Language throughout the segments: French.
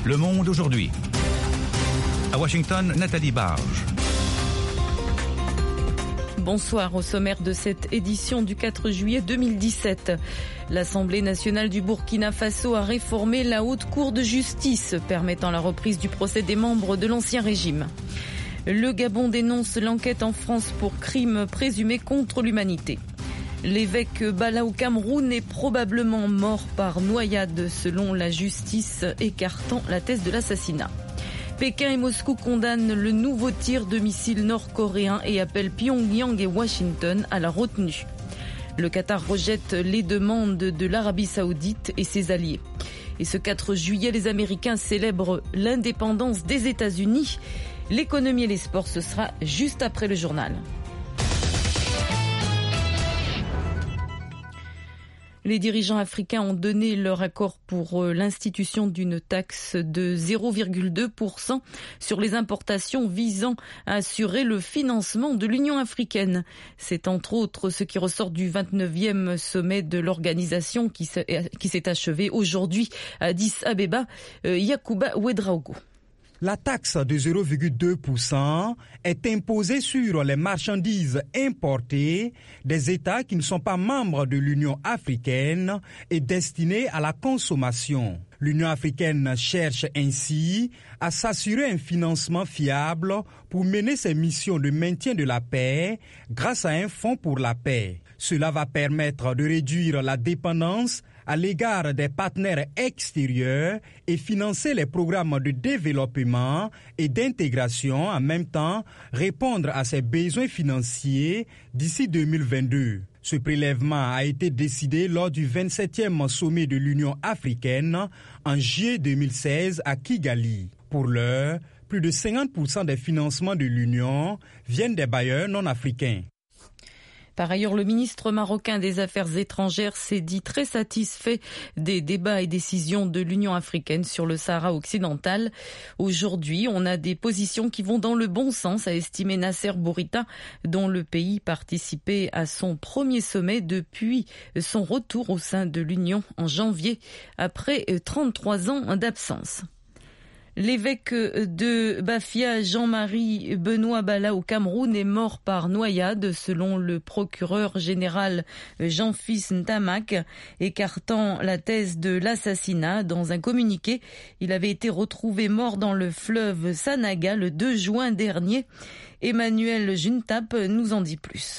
Le Monde aujourd'hui. À Washington, Nathalie Barge. Bonsoir. Au sommaire de cette édition du 4 juillet 2017. L'Assemblée nationale du Burkina Faso a réformé la haute cour de justice, permettant la reprise du procès des membres de l'ancien régime. Le Gabon dénonce l'enquête en France pour crimes présumés contre l'humanité. L'évêque Bala au Cameroun est probablement mort par noyade selon la justice, écartant la thèse de l'assassinat. Pékin et Moscou condamnent le nouveau tir de missiles nord-coréen et appellent Pyongyang et Washington à la retenue. Le Qatar rejette les demandes de l'Arabie Saoudite et ses alliés. Et ce 4 juillet, les Américains célèbrent l'indépendance des États-Unis. L'économie et les sports, ce sera juste après le journal. Les dirigeants africains ont donné leur accord pour l'institution d'une taxe de 0,2% sur les importations visant à assurer le financement de l'Union africaine. C'est entre autres ce qui ressort du 29e sommet de l'organisation qui s'est achevé aujourd'hui à Addis Abeba. Yacouba Ouedraogo. La taxe de 0,2% est imposée sur les marchandises importées des États qui ne sont pas membres de l'Union africaine et destinées à la consommation. L'Union africaine cherche ainsi à s'assurer un financement fiable pour mener ses missions de maintien de la paix grâce à un fonds pour la paix. Cela va permettre de réduire la dépendance à l'égard des partenaires extérieurs et financer les programmes de développement et d'intégration, en même temps répondre à ses besoins financiers d'ici 2022. Ce prélèvement a été décidé lors du 27e sommet de l'Union africaine en juillet 2016 à Kigali. Pour l'heure, plus de 50% des financements de l'Union viennent des bailleurs non africains. Par ailleurs, le ministre marocain des Affaires étrangères s'est dit très satisfait des débats et décisions de l'Union africaine sur le Sahara occidental. Aujourd'hui, on a des positions qui vont dans le bon sens, a estimé Nasser Bourita, dont le pays participait à son premier sommet depuis son retour au sein de l'Union en janvier, après 33 ans d'absence. L'évêque de Bafia, Jean-Marie Benoît Bala au Cameroun, est mort par noyade, selon le procureur général Jean-Fils Ntamak, écartant la thèse de l'assassinat. Dans un communiqué, il avait été retrouvé mort dans le fleuve Sanaga le 2 juin dernier. Emmanuel Juntap nous en dit plus.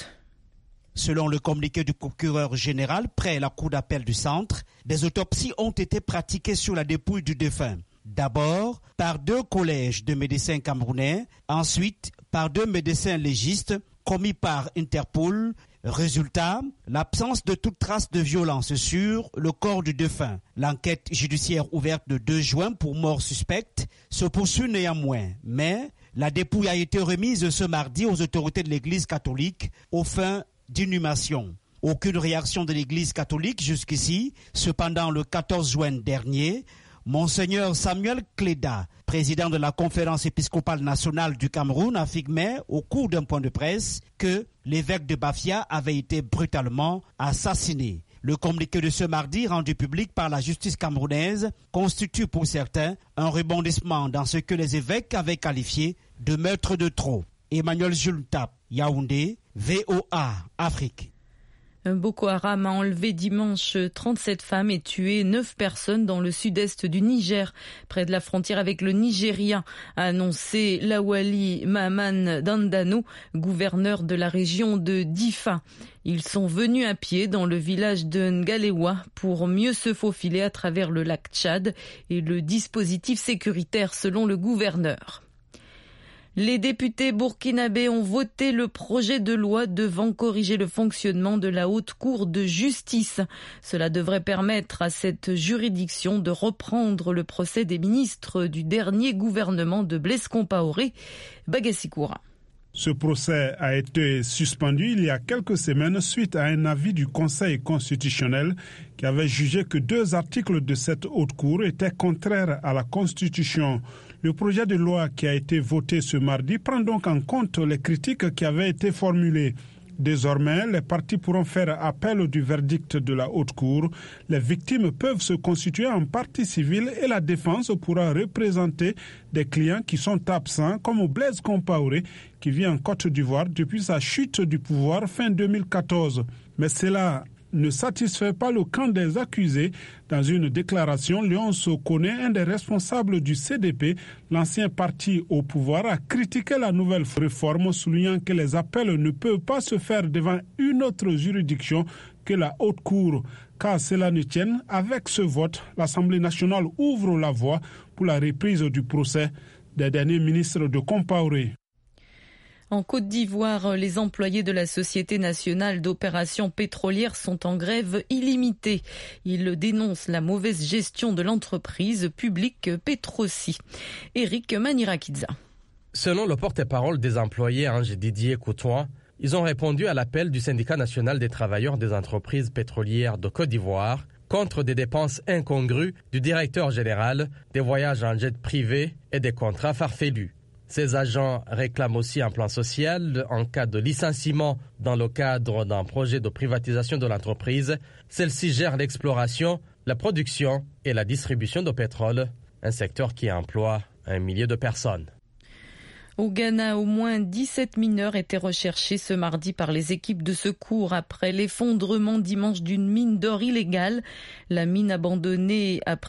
Selon le communiqué du procureur général, près la cour d'appel du centre, des autopsies ont été pratiquées sur la dépouille du défunt. D'abord par 2 collèges de médecins camerounais, ensuite par 2 médecins légistes commis par Interpol. Résultat, l'absence de toute trace de violence sur le corps du défunt. L'enquête judiciaire ouverte le 2 juin pour mort suspecte se poursuit néanmoins, mais la dépouille a été remise ce mardi aux autorités de l'Église catholique aux fins d'inhumation. Aucune réaction de l'Église catholique jusqu'ici. Cependant, le 14 juin dernier, Monseigneur Samuel Cléda, président de la Conférence épiscopale nationale du Cameroun, affirmait au cours d'un point de presse que l'évêque de Bafia avait été brutalement assassiné. Le communiqué de ce mardi, rendu public par la justice camerounaise, constitue pour certains un rebondissement dans ce que les évêques avaient qualifié de meurtre de trop. Emmanuel Juntap, Yaoundé, VOA, Afrique. Boko Haram a enlevé dimanche 37 femmes et tué 9 personnes dans le sud-est du Niger, près de la frontière avec le Nigeria, a annoncé Lawali Mahaman Dandano, gouverneur de la région de Difa. Ils sont venus à pied dans le village de Ngalewa pour mieux se faufiler à travers le lac Tchad et le dispositif sécuritaire selon le gouverneur. Les députés burkinabés ont voté le projet de loi devant corriger le fonctionnement de la haute cour de justice. Cela devrait permettre à cette juridiction de reprendre le procès des ministres du dernier gouvernement de Blaise Compaoré, Bagassi-Koura. Ce procès a été suspendu il y a quelques semaines suite à un avis du Conseil constitutionnel qui avait jugé que 2 articles de cette haute cour étaient contraires à la Constitution. Le projet de loi qui a été voté ce mardi prend donc en compte les critiques qui avaient été formulées. Désormais, les parties pourront faire appel du verdict de la Haute Cour. Les victimes peuvent se constituer en partie civile et la défense pourra représenter des clients qui sont absents, comme Blaise Compaoré, qui vit en Côte d'Ivoire depuis sa chute du pouvoir fin 2014. Mais cela ne satisfait pas le camp des accusés. Dans une déclaration, Léon Sokone, un des responsables du CDP, l'ancien parti au pouvoir, a critiqué la nouvelle réforme, soulignant que les appels ne peuvent pas se faire devant une autre juridiction que la Haute Cour. Car cela ne tienne, avec ce vote, l'Assemblée nationale ouvre la voie pour la reprise du procès des derniers ministres de Compaoré. En Côte d'Ivoire, les employés de la Société nationale d'opérations pétrolières sont en grève illimitée. Ils dénoncent la mauvaise gestion de l'entreprise publique Petroci. Éric Manirakidza. Selon le porte-parole des employés, Didier Coutouin, ils ont répondu à l'appel du syndicat national des travailleurs des entreprises pétrolières de Côte d'Ivoire contre des dépenses incongrues du directeur général, des voyages en jet privé et des contrats farfelus. Ces agents réclament aussi un plan social en cas de licenciement dans le cadre d'un projet de privatisation de l'entreprise. Celle-ci gère l'exploration, la production et la distribution de pétrole, un secteur qui emploie 1 millier de personnes. Au Ghana, au moins 17 mineurs étaient recherchés ce mardi par les équipes de secours après l'effondrement dimanche d'une mine d'or illégale. La mine abandonnée à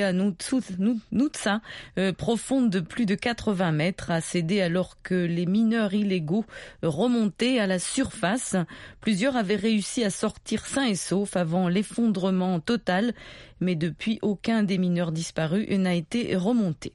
Prestea-Nutsa, profonde de plus de 80 mètres, a cédé alors que les mineurs illégaux remontaient à la surface. Plusieurs avaient réussi à sortir sains et saufs avant l'effondrement total, mais depuis, aucun des mineurs disparus n'a été remonté.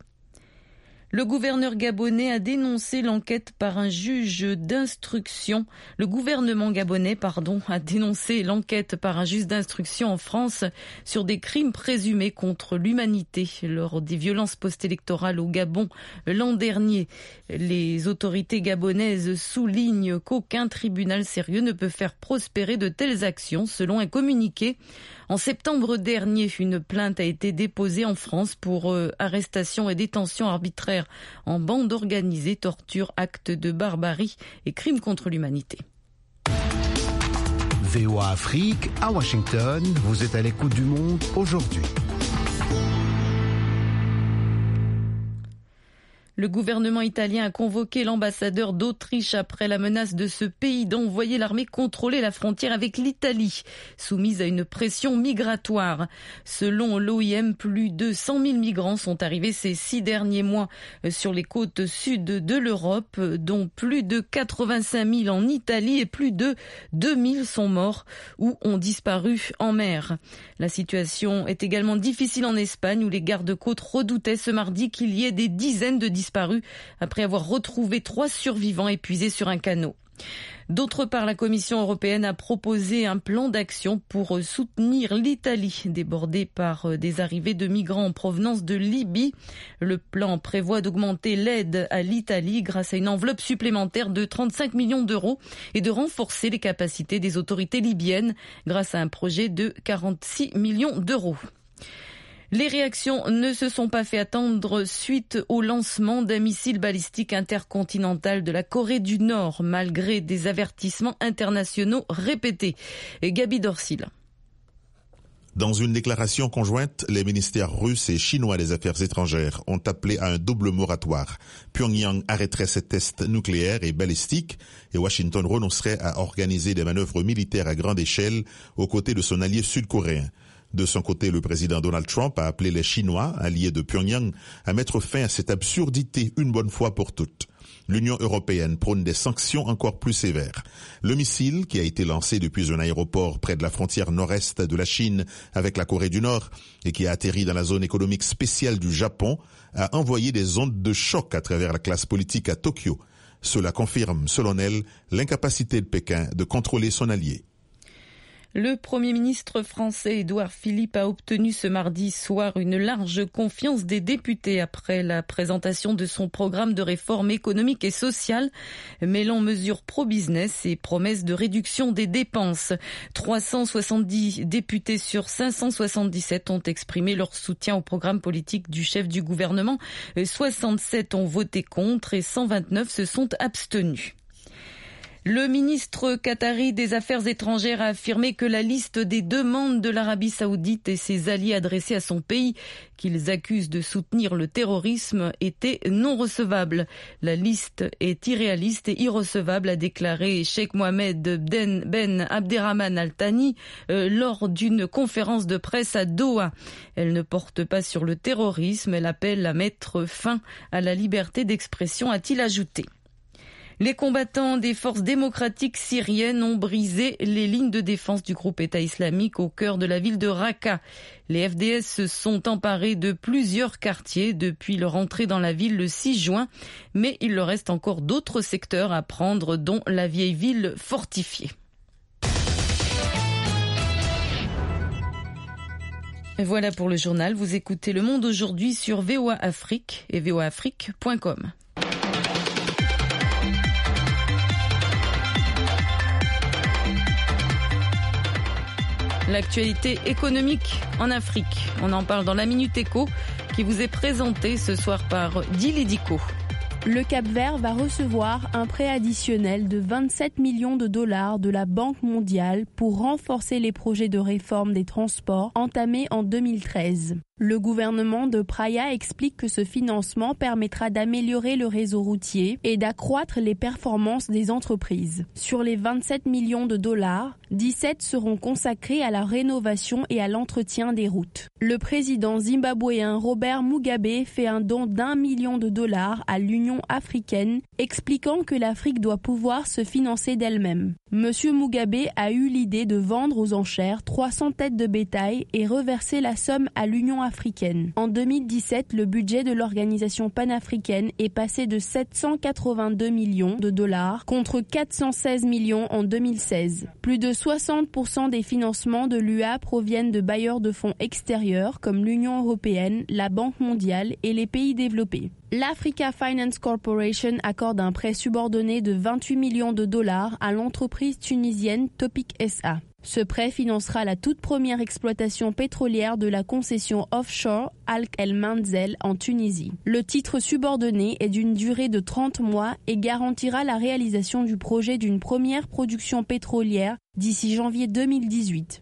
Le gouverneur gabonais a dénoncé l'enquête par un juge d'instruction. Le gouvernement gabonais, a dénoncé l'enquête par un juge d'instruction en France sur des crimes présumés contre l'humanité lors des violences post-électorales au Gabon l'an dernier. Les autorités gabonaises soulignent qu'aucun tribunal sérieux ne peut faire prospérer de telles actions, selon un communiqué. En septembre dernier, une plainte a été déposée en France pour arrestation et détention arbitraire en bande organisée, torture, actes de barbarie et crimes contre l'humanité. VOA Afrique, à Washington, vous êtes à l'écoute du monde aujourd'hui. Le gouvernement italien a convoqué l'ambassadeur d'Autriche après la menace de ce pays d'envoyer l'armée contrôler la frontière avec l'Italie, soumise à une pression migratoire. Selon l'OIM, plus de 100 000 migrants sont arrivés ces 6 derniers mois sur les côtes sud de l'Europe, dont plus de 85 000 en Italie et plus de 2 000 sont morts ou ont disparu en mer. La situation est également difficile en Espagne où les gardes-côtes redoutaient ce mardi qu'il y ait des dizaines de disparus après avoir retrouvé 3 survivants épuisés sur un canot. D'autre part, la Commission européenne a proposé un plan d'action pour soutenir l'Italie, débordée par des arrivées de migrants en provenance de Libye. Le plan prévoit d'augmenter l'aide à l'Italie grâce à une enveloppe supplémentaire de 35 millions d'euros et de renforcer les capacités des autorités libyennes grâce à un projet de 46 millions d'euros. Les réactions ne se sont pas fait attendre suite au lancement d'un missile balistique intercontinental de la Corée du Nord, malgré des avertissements internationaux répétés. Et Gabi Dorsil. Dans une déclaration conjointe, les ministères russes et chinois des Affaires étrangères ont appelé à un double moratoire. Pyongyang arrêterait ses tests nucléaires et balistiques et Washington renoncerait à organiser des manœuvres militaires à grande échelle aux côtés de son allié sud-coréen. De son côté, le président Donald Trump a appelé les Chinois, alliés de Pyongyang, à mettre fin à cette absurdité une bonne fois pour toutes. L'Union européenne prône des sanctions encore plus sévères. Le missile, qui a été lancé depuis un aéroport près de la frontière nord-est de la Chine avec la Corée du Nord et qui a atterri dans la zone économique spéciale du Japon, a envoyé des ondes de choc à travers la classe politique à Tokyo. Cela confirme, selon elle, l'incapacité de Pékin de contrôler son allié. Le Premier ministre français Édouard Philippe a obtenu ce mardi soir une large confiance des députés après la présentation de son programme de réforme économique et sociale, mêlant mesures pro-business et promesses de réduction des dépenses. 370 députés sur 577 ont exprimé leur soutien au programme politique du chef du gouvernement. 67 ont voté contre et 129 se sont abstenus. Le ministre qatari des Affaires étrangères a affirmé que la liste des demandes de l'Arabie saoudite et ses alliés adressées à son pays, qu'ils accusent de soutenir le terrorisme, était non recevable. La liste est irréaliste et irrecevable, a déclaré Sheikh Mohammed Ben Abderrahman Al Thani lors d'une conférence de presse à Doha. Elle ne porte pas sur le terrorisme, elle appelle à mettre fin à la liberté d'expression, a-t-il ajouté. Les combattants des forces démocratiques syriennes ont brisé les lignes de défense du groupe État islamique au cœur de la ville de Raqqa. Les FDS se sont emparés de plusieurs quartiers depuis leur entrée dans la ville le 6 juin, mais il leur reste encore d'autres secteurs à prendre, dont la vieille ville fortifiée. Voilà pour le journal. Vous écoutez Le Monde aujourd'hui sur VOA Afrique et voaafrique.com. L'actualité économique en Afrique. On en parle dans la Minute Éco qui vous est présentée ce soir par Dili Diko. Le Cap-Vert va recevoir un prêt additionnel de 27 millions de dollars de la Banque mondiale pour renforcer les projets de réforme des transports entamés en 2013. Le gouvernement de Praia explique que ce financement permettra d'améliorer le réseau routier et d'accroître les performances des entreprises. Sur les 27 millions de dollars, 17 seront consacrés à la rénovation et à l'entretien des routes. Le président zimbabwéen Robert Mugabe fait un don d'1 million de dollars à l'Union africaine, expliquant que l'Afrique doit pouvoir se financer d'elle-même. Monsieur Mugabe a eu l'idée de vendre aux enchères 300 têtes de bétail et reverser la somme à l'Union africaine. En 2017, le budget de l'organisation panafricaine est passé de 782 millions de dollars contre 416 millions en 2016. Plus de 60% des financements de l'UA proviennent de bailleurs de fonds extérieurs comme l'Union européenne, la Banque mondiale et les pays développés. L'Africa Finance Corporation accorde un prêt subordonné de 28 millions de dollars à l'entreprise tunisienne Topic SA. Ce prêt financera la toute première exploitation pétrolière de la concession offshore Al El Manzel en Tunisie. Le titre subordonné est d'une durée de 30 mois et garantira la réalisation du projet d'une première production pétrolière d'ici janvier 2018.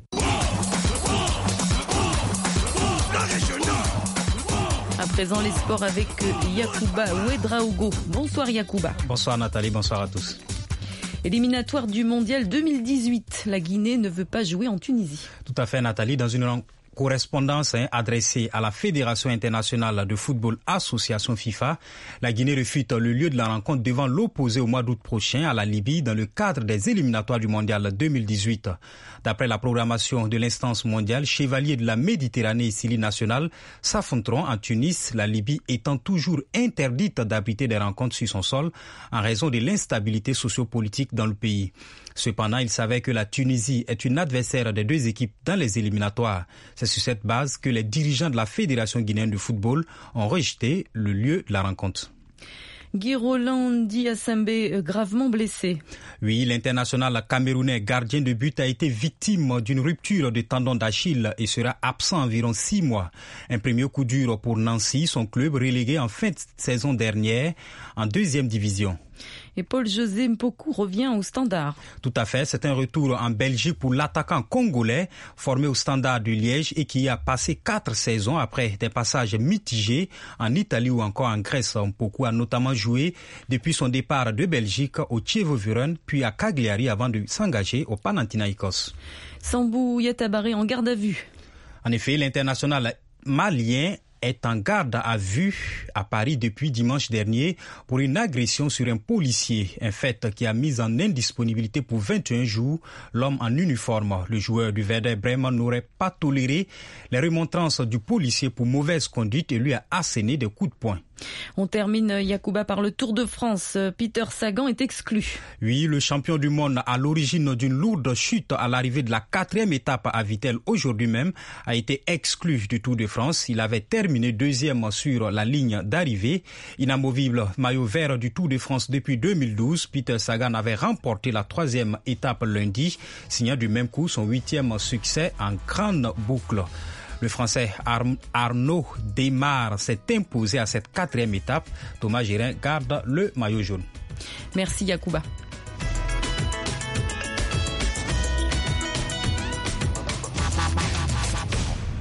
À présent, les sports avec Yacouba Ouedraogo. Bonsoir Yacouba. Bonsoir Nathalie, bonsoir à tous. Éliminatoire du Mondial 2018. La Guinée ne veut pas jouer en Tunisie. Tout à fait Nathalie, dans une correspondance adressée à la Fédération internationale de football association FIFA, la Guinée refute le lieu de la rencontre devant l'opposé au mois d'août prochain à la Libye dans le cadre des éliminatoires du Mondial 2018. D'après la programmation de l'instance mondiale, Chevaliers de la Méditerranée et Sili nationale s'affronteront en Tunis, la Libye étant toujours interdite d'abriter des rencontres sur son sol en raison de l'instabilité sociopolitique dans le pays. Cependant, il savait que la Tunisie est une adversaire des deux équipes dans les éliminatoires. C'est sur cette base que les dirigeants de la Fédération guinéenne de football ont rejeté le lieu de la rencontre. Guy Roland Diassambé, gravement blessé. Oui, l'international camerounais gardien de but a été victime d'une rupture de tendon d'Achille et sera absent environ 6 mois. Un premier coup dur pour Nancy, son club relégué en fin de saison dernière en 2e division. Et Paul-José Mpoku revient au Standard. Tout à fait, c'est un retour en Belgique pour l'attaquant congolais formé au Standard de Liège et qui a passé 4 saisons après des passages mitigés en Italie ou encore en Grèce. Mpoku a notamment joué depuis son départ de Belgique au Chievo Vérone puis à Cagliari avant de s'engager au Panathinaikos. Sambou Yatabaré en garde à vue. En effet, l'international malien est en garde à vue à Paris depuis dimanche dernier pour une agression sur un policier, un fait qui a mis en indisponibilité pour 21 jours l'homme en uniforme. Le joueur du Werder Bremen n'aurait pas toléré les remontrances du policier pour mauvaise conduite et lui a asséné des coups de poing. On termine, Yacouba, par le Tour de France. Peter Sagan est exclu. Oui, le champion du monde à l'origine d'une lourde chute à l'arrivée de la 4e étape à Vittel aujourd'hui même a été exclu du Tour de France. Il avait terminé 2e sur la ligne d'arrivée. Inamovible maillot vert du Tour de France depuis 2012, Peter Sagan avait remporté la 3e étape lundi, signant du même coup son 8e succès en grande boucle. Le Français Arnaud Démare s'est imposé à cette 4e étape. Thomas Gérin garde le maillot jaune. Merci Yacouba.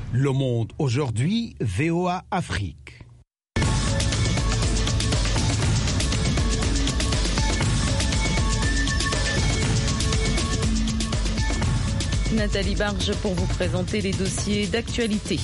Le Monde aujourd'hui, VOA Afrique. Nathalie Barge pour vous présenter les dossiers d'actualité.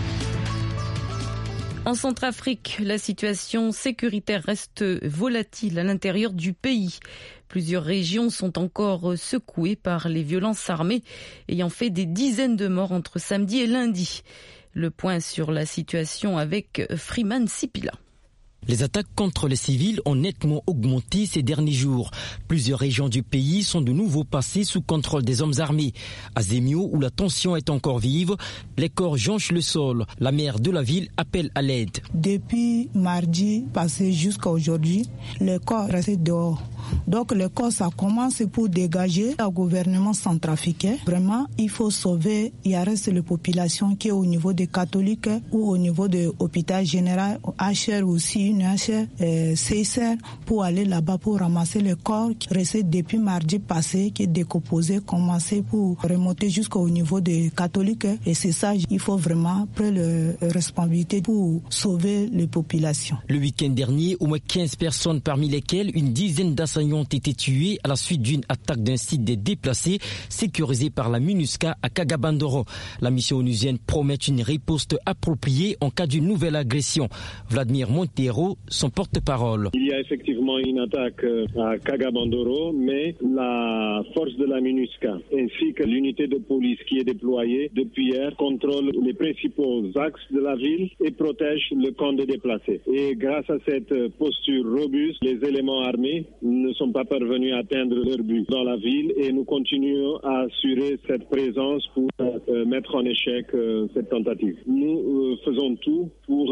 En Centrafrique, la situation sécuritaire reste volatile à l'intérieur du pays. Plusieurs régions sont encore secouées par les violences armées, ayant fait des dizaines de morts entre samedi et lundi. Le point sur la situation avec Freeman Sipila. Les attaques contre les civils ont nettement augmenté ces derniers jours. Plusieurs régions du pays sont de nouveau passées sous contrôle des hommes armés. À Zemio, où la tension est encore vive, les corps jonchent le sol. La maire de la ville appelle à l'aide. Depuis mardi passé jusqu'à aujourd'hui, les corps restent dehors. Donc les corps, ça commence pour dégager le gouvernement centrafricain. Vraiment, il faut sauver. Il reste la population qui est au niveau des catholiques ou au niveau de l'hôpital général, HR aussi, une HR, CSR, pour aller là-bas pour ramasser les corps qui restent depuis mardi passé, qui est décomposé, commencer pour remonter jusqu'au niveau des catholiques. Et c'est ça, il faut vraiment prendre la responsabilité pour sauver les populations. Le week-end dernier, au moins 15 personnes, parmi lesquelles une dizaine d'assaillants ont été tués à la suite d'une attaque d'un site des déplacés sécurisé par la MINUSCA à Kagabandoro. La mission onusienne promet une riposte appropriée en cas d'une nouvelle agression. Vladimir Montero, son porte-parole. Il y a effectivement une attaque à Kagabandoro, mais la force de la MINUSCA ainsi que l'unité de police qui est déployée depuis hier contrôle les principaux axes de la ville et protège le camp des déplacés. Et grâce à cette posture robuste, les éléments armés ne sont pas parvenus à atteindre leur but dans la ville et nous continuons à assurer cette présence pour mettre en échec cette tentative. Nous faisons tout pour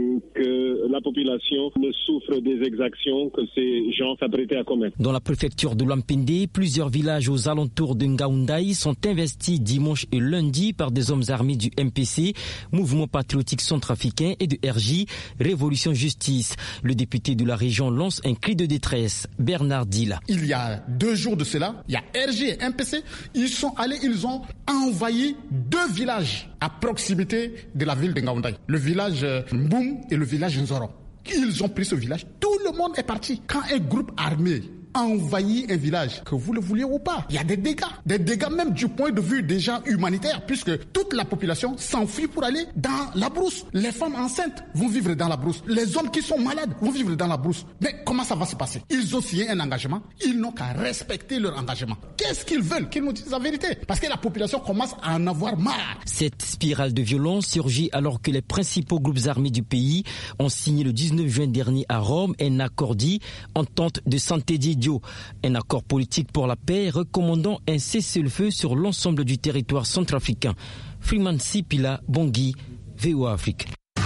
que la population ne souffre des exactions que ces gens s'apprêtaient à commettre. Dans la préfecture de Lampende, plusieurs villages aux alentours de Ngaoundai sont investis dimanche et lundi par des hommes armés du MPC, Mouvement patriotique centrafricain, et de RJ, Révolution Justice. Le député de la région lance un cri de détresse. Bernard Dila. Il y a 2 jours de cela, il y a RG et MPC, ils ont envahi 2 villages à proximité de la ville de Ngaoundai. Le village Mboum et le village Nzoro. Ils ont pris ce village, tout le monde est parti. Quand un groupe armé envahit un village, que vous le vouliez ou pas, il y a des dégâts même du point de vue déjà humanitaire, puisque toute la population s'enfuit pour aller dans la brousse. Les femmes enceintes vont vivre dans la brousse. Les hommes qui sont malades vont vivre dans la brousse. Mais comment ça va se passer? Ils ont signé un engagement, ils n'ont qu'à respecter leur engagement. Qu'est-ce qu'ils veulent? Qu'ils nous disent la vérité. Parce que la population commence à en avoir marre. Cette spirale de violence surgit alors que les principaux groupes armés du pays ont signé le 19 juin dernier à Rome un accord dit Entente de Sant'Egidio, un accord politique pour la paix recommandant un cessez-le-feu sur l'ensemble du territoire centrafricain. Freeman Sipila, Bangui, VOA Afrique.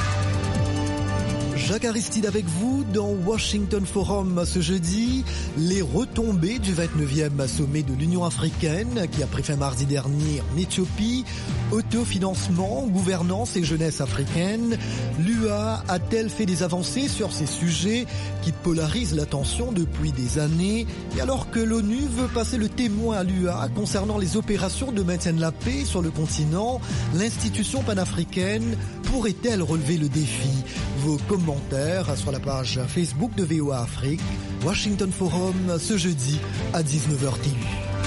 Jacques Aristide avec vous dans Washington Forum ce jeudi. Les retombées du 29e sommet de l'Union africaine qui a pris fin mardi dernier en Éthiopie. Autofinancement, gouvernance et jeunesse africaine. L'UA a-t-elle fait des avancées sur ces sujets qui polarisent l'attention depuis des années? Et alors que l'ONU veut passer le témoin à l'UA concernant les opérations de maintien de la paix sur le continent, l'institution panafricaine pourrait-elle relever le défi? Vos commentaires sur la page Facebook de VOA Afrique. Washington Forum ce jeudi à 19h TU.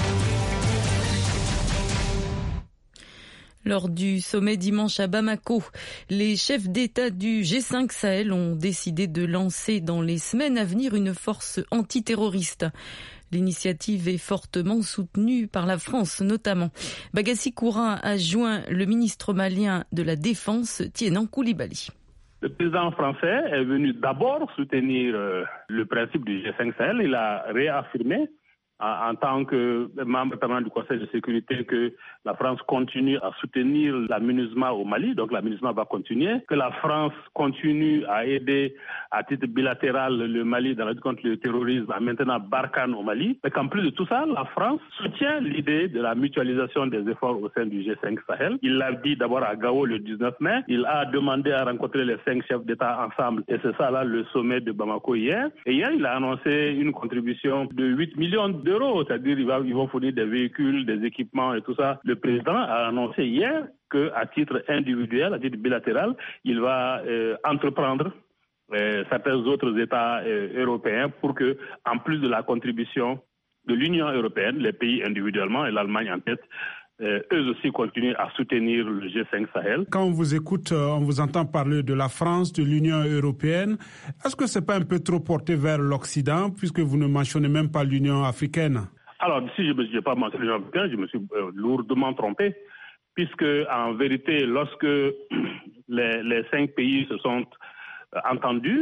Lors du sommet dimanche à Bamako, les chefs d'État du G5 Sahel ont décidé de lancer dans les semaines à venir une force antiterroriste. L'initiative est fortement soutenue par la France notamment. Bagassi Koura a joint le ministre malien de la Défense, Tienan Koulibaly. Le président français est venu d'abord soutenir le principe du G5 Sahel. Il a réaffirmé en tant que membre permanent du Conseil de sécurité que la France continue à soutenir la MINUSMA au Mali, donc la MINUSMA va continuer, que la France continue à aider à titre bilatéral le Mali dans la lutte contre le terrorisme, a maintenant Barkhane au Mali, mais qu'en plus de tout ça, la France soutient l'idée de la mutualisation des efforts au sein du G5 Sahel. Il l'a dit d'abord à Gao le 19 mai, il a demandé à rencontrer les 5 chefs d'État ensemble, et c'est ça là le sommet de Bamako hier. Et hier, il a annoncé une contribution de 8 millions d'euros, c'est-à-dire ils vont fournir des véhicules, des équipements et tout ça. Le président a annoncé hier qu'à titre individuel, à titre bilatéral, il va entreprendre certains autres États européens pour que, en plus de la contribution de l'Union européenne, les pays individuellement et l'Allemagne en tête, eux aussi continuent à soutenir le G5 Sahel. Quand on vous écoute, on vous entend parler de la France, de l'Union européenne. Est-ce que c'est pas un peu trop porté vers l'Occident, puisque vous ne mentionnez même pas l'Union africaine? Alors, si je n'ai pas mentionné l'Union africaine, je me suis lourdement trompé, puisque en vérité, lorsque les 5 pays se sont entendus,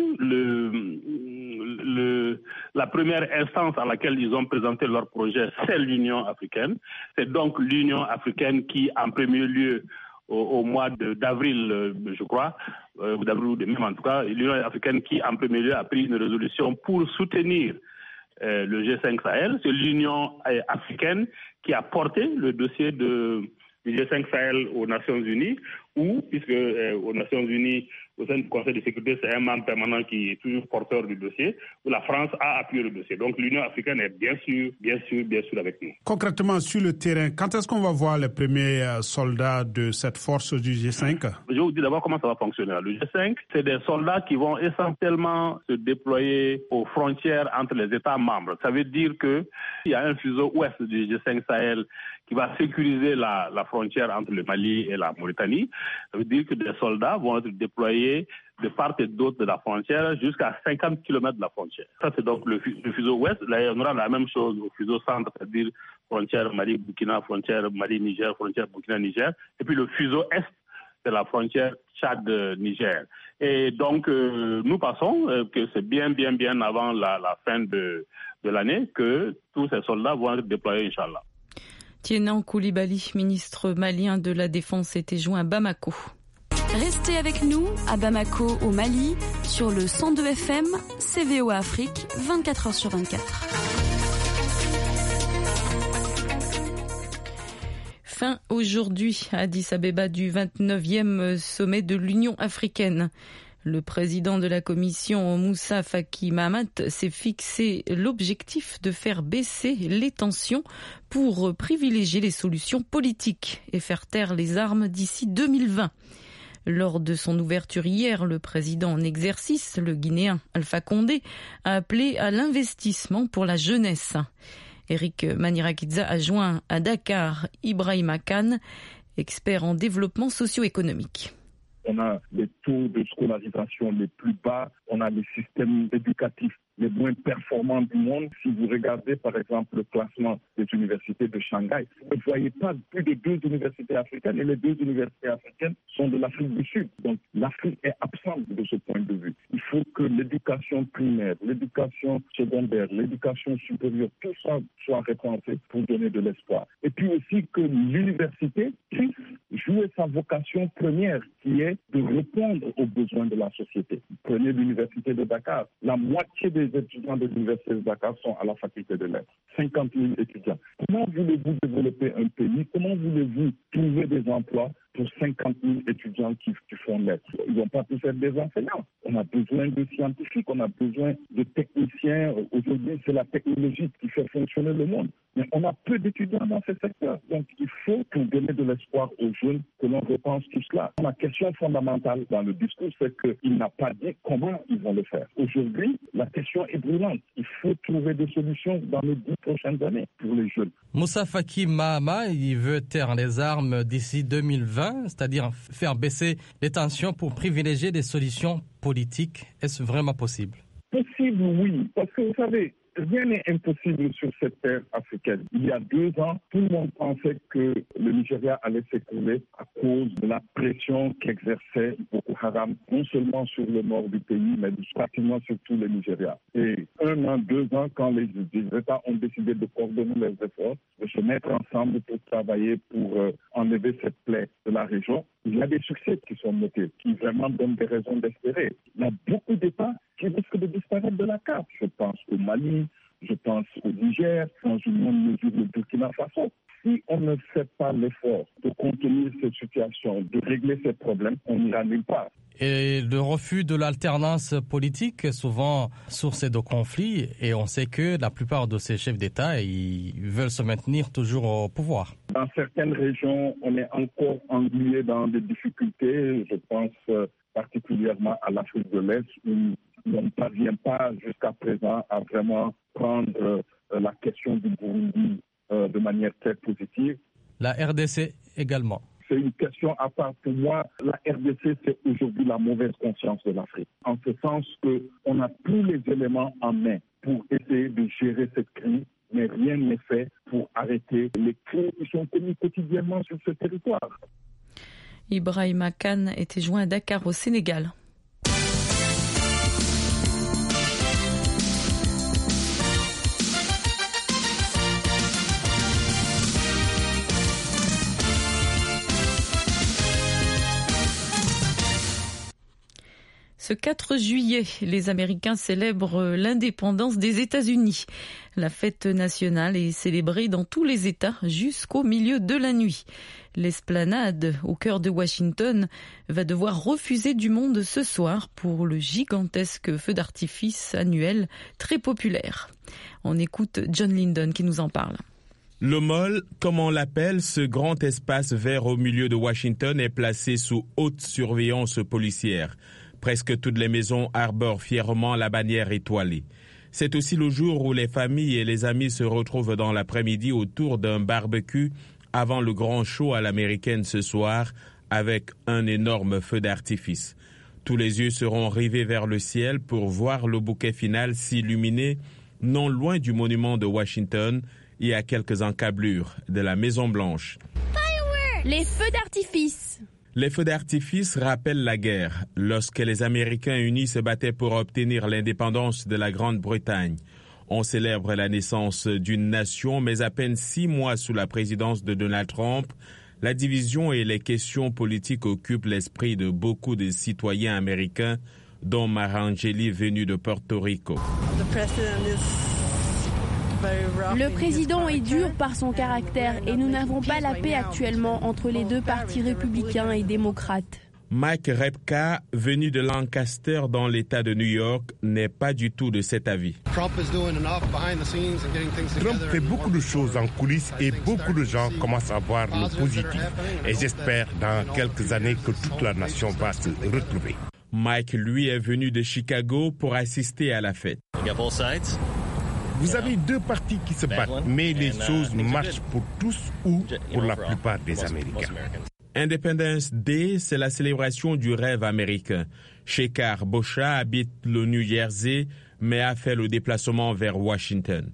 la première instance à laquelle ils ont présenté leur projet, c'est l'Union africaine. C'est donc l'Union africaine qui, en premier lieu, au mois d'avril, je crois, ou d'avril même en tout cas, l'Union africaine qui, en premier lieu, a pris une résolution pour soutenir le G5 Sahel. C'est l'Union africaine qui a porté le dossier du G5 Sahel aux Nations Unies, puisque aux Nations Unies, au sein du Conseil de sécurité, c'est un membre permanent qui est toujours porteur du dossier, où la France a appuyé le dossier. Donc l'Union africaine est bien sûr avec nous. Concrètement, sur le terrain, quand est-ce qu'on va voir les premiers soldats de cette force du G5? Je vais vous dire d'abord comment ça va fonctionner. Le G5, c'est des soldats qui vont essentiellement se déployer aux frontières entre les États membres. Ça veut dire qu'il y a un fuseau ouest du G5 Sahel qui va sécuriser la frontière entre le Mali et la Mauritanie. Ça veut dire que des soldats vont être déployés de part et d'autre de la frontière jusqu'à 50 km de la frontière. Ça, c'est donc le fuseau ouest. Là, on aura la même chose au fuseau centre, c'est-à-dire frontière Mali-Burkina, frontière Mali-Niger, frontière Burkina-Niger. Et puis le fuseau est, c'est la frontière Tchad-Niger. Et donc, nous pensons que c'est bien avant la fin de l'année que tous ces soldats vont être déployés, Inch'Allah. Tienan Koulibaly, ministre malien de la Défense, était joint à Bamako. Restez avec nous à Bamako, au Mali, sur le 102 FM, CVOA Afrique, 24h sur 24. Fin aujourd'hui à Addis Abeba du 29e sommet de l'Union africaine. Le président de la commission, Moussa Faki Mahamat, s'est fixé l'objectif de faire baisser les tensions pour privilégier les solutions politiques et faire taire les armes d'ici 2020. Lors de son ouverture hier, le président en exercice, le Guinéen Alpha Condé, a appelé à l'investissement pour la jeunesse. Eric Manirakidza a joint à Dakar Ibrahima Khan, expert en développement socio-économique. On a les taux de scolarisation les plus bas, on a les systèmes éducatifs les moins performants du monde. Si vous regardez par exemple le classement des universités de Shanghai, vous ne voyez pas plus de 2 universités africaines et les 2 universités africaines sont de l'Afrique du Sud. Donc l'Afrique est absente de ce point de vue. Il faut que l'éducation primaire, l'éducation secondaire, l'éducation supérieure, tout ça soit repensé pour donner de l'espoir. Et puis aussi que l'université puisse jouer sa vocation première qui est de répondre aux besoins de la société. Prenez l'université de Dakar. La moitié des étudiants de l'université de Dakar sont à la faculté de lettres. 50 000 étudiants. Comment voulez-vous développer un pays? Comment voulez-vous trouver des emplois pour 50 000 étudiants qui font lettres? Ils vont pas tous être des enseignants. On a besoin de scientifiques, on a besoin de techniciens. Aujourd'hui, c'est la technologie qui fait fonctionner le monde. Mais on a peu d'étudiants dans ce secteur. Donc, il faut pour donner de l'espoir aux jeunes que l'on repense tout cela. La question fondamentale dans le discours, c'est qu'il n'a pas dit comment ils vont le faire. Aujourd'hui, la question est brûlante. Il faut trouver des solutions dans les 10 prochaines années pour les jeunes. Moussa Faki Mahamat, il veut taire les armes d'ici 2020, c'est-à-dire faire baisser les tensions pour privilégier des solutions politiques. Est-ce vraiment possible? Possible, oui. Parce que vous savez, rien n'est impossible sur cette terre africaine. Il y a 2 ans, tout le monde pensait que le Nigeria allait s'écrouler à cause de la pression qu'exerçait Boko Haram, non seulement sur le nord du pays, mais pratiquement sur tout le Nigeria. Et 1 an, 2 ans, quand les États ont décidé de coordonner leurs efforts, de se mettre ensemble pour travailler pour enlever cette plaie de la région, il y a des succès qui sont notés, qui vraiment donnent des raisons d'espérer. Il y a beaucoup d'États qui qui risquent de disparaître de la carte. Je pense au Mali, je pense au Niger, dans une moindre mesure le Burkina Faso. Si on ne fait pas l'effort de contenir cette situation, de régler ces problèmes, on n'ira nulle part. Et le refus de l'alternance politique est souvent source de conflits, et on sait que la plupart de ces chefs d'État, ils veulent se maintenir toujours au pouvoir. Dans certaines régions, on est encore englué dans des difficultés. Je pense particulièrement à l'Afrique de l'Est, où on ne parvient pas jusqu'à présent à vraiment prendre la question du Burundi de manière très positive. La RDC également. C'est une question à part. Pour moi, la RDC, c'est aujourd'hui la mauvaise conscience de l'Afrique. En ce sens qu'on a tous les éléments en main pour essayer de gérer cette crise, mais rien n'est fait pour arrêter les crimes qui sont commis quotidiennement sur ce territoire. Ibrahima Kane était joint à Dakar au Sénégal. Ce 4 juillet, les Américains célèbrent l'indépendance des États-Unis. La fête nationale est célébrée dans tous les États jusqu'au milieu de la nuit. L'esplanade au cœur de Washington va devoir refuser du monde ce soir pour le gigantesque feu d'artifice annuel très populaire. On écoute John Lyndon qui nous en parle. Le Mall, comme on l'appelle, ce grand espace vert au milieu de Washington est placé sous haute surveillance policière. Presque toutes les maisons arborent fièrement la bannière étoilée. C'est aussi le jour où les familles et les amis se retrouvent dans l'après-midi autour d'un barbecue avant le grand show à l'américaine ce soir avec un énorme feu d'artifice. Tous les yeux seront rivés vers le ciel pour voir le bouquet final s'illuminer non loin du monument de Washington et à quelques encablures de la Maison-Blanche. Les feux d'artifice. Les feux d'artifice rappellent la guerre, lorsque les Américains unis se battaient pour obtenir l'indépendance de la Grande-Bretagne. On célèbre la naissance d'une nation, mais à peine 6 mois sous la présidence de Donald Trump, la division et les questions politiques occupent l'esprit de beaucoup de citoyens américains, dont Marangeli venue de Porto Rico. Le président est dur par son caractère et nous n'avons pas la paix actuellement entre les deux partis républicains et démocrates. Mike Repka, venu de Lancaster dans l'État de New York, n'est pas du tout de cet avis. Trump fait beaucoup de choses en coulisses et beaucoup de gens commencent à voir le positif. Et j'espère dans quelques années que toute la nation va se retrouver. Mike, lui, est venu de Chicago pour assister à la fête. Vous avez deux partis qui se battent, mais les choses marchent pour tous ou pour la plupart des Américains. Independence Day, c'est la célébration du rêve américain. Shekhar Bosha habite le New Jersey, mais a fait le déplacement vers Washington.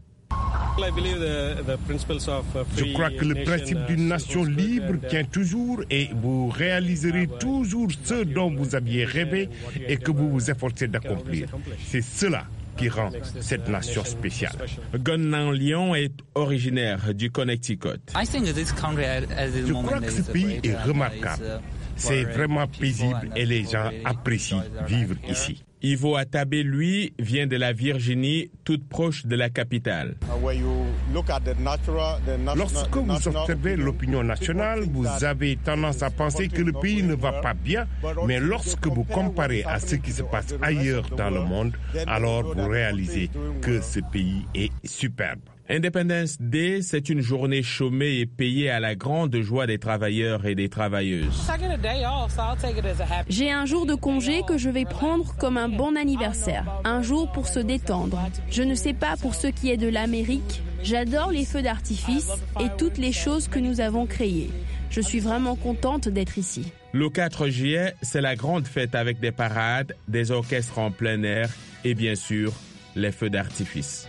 Je crois que le principe d'une nation libre tient toujours et vous réaliserez toujours ce dont vous aviez rêvé et que vous vous efforcez d'accomplir. C'est cela qui rend cette nation spéciale. Gunnan Lyon est originaire du Connecticut. Je crois que ce pays est remarquable. C'est vraiment paisible et les gens apprécient vivre ici. Ivo Atabé, lui, vient de la Virginie, toute proche de la capitale. Lorsque vous observez l'opinion nationale, vous avez tendance à penser que le pays ne va pas bien, mais lorsque vous comparez à ce qui se passe ailleurs dans le monde, alors vous réalisez que ce pays est superbe. Independence Day, c'est une journée chômée et payée à la grande joie des travailleurs et des travailleuses. J'ai un jour de congé que je vais prendre comme un bon anniversaire, un jour pour se détendre. Je ne sais pas pour ce qui est de l'Amérique, j'adore les feux d'artifice et toutes les choses que nous avons créées. Je suis vraiment contente d'être ici. Le 4 juillet, c'est la grande fête avec des parades, des orchestres en plein air et bien sûr, les feux d'artifice.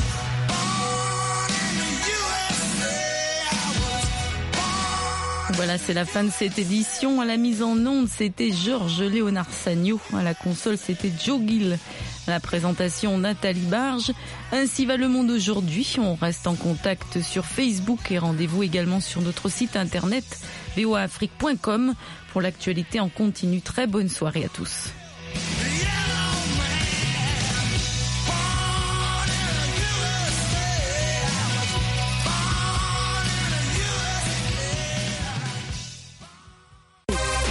Voilà Voilà, c'est la fin de cette édition. À la mise en onde, c'était Georges Léonard Sagno. À la console, c'était Joe Gill. À la présentation, Nathalie Barge. Ainsi va le monde aujourd'hui. On reste en contact sur Facebook et rendez-vous également sur notre site internet voaafrique.com pour l'actualité en continu. Très bonne soirée à tous.